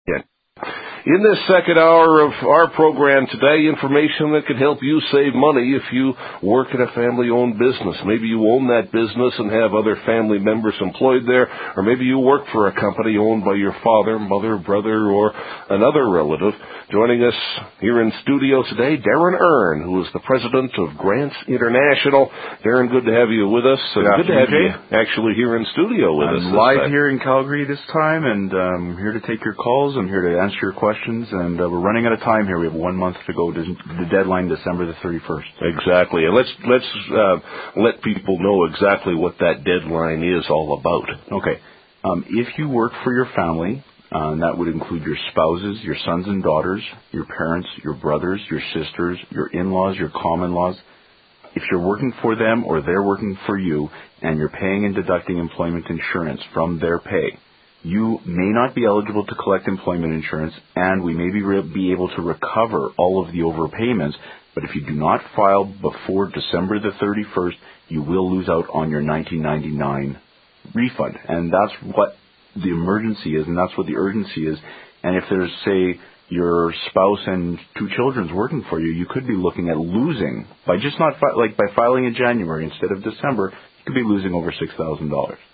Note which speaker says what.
Speaker 1: In this second hour of our program today, information that can help you save money if you work in a family-owned business. Maybe you own that business and have other family members employed there, or maybe you work for a company owned by your father, mother, brother, or another relative. Joining us here in studio today, Darren Earn, who is the president of Grants International. Darren, good to have you with us. Good to have you actually here in studio with us.
Speaker 2: I'm live here in Calgary this time, and I'm here to take your calls. I'm here to answer your questions, and we're running out of time here. We have 1 month to go to the deadline, December the 31st.
Speaker 1: Exactly. And let's let people know exactly what that deadline is all about.
Speaker 2: Okay. If you work for your family, that would include your spouses, your sons and daughters, your parents, your brothers, your sisters, your in-laws, your common laws. If you're working for them or they're working for you and you're paying and deducting employment insurance from their pay, you may not be eligible to collect employment insurance, and we may be able to recover all of the overpayments, but if you do not file before December the 31st, you will lose out on your 1999 refund. And that's what the emergency is, and that's what the urgency is. And if there's, say, your spouse and 2 children's working for you, you could be looking at losing, by just not by filing in January instead of December, you could be losing over $6,000.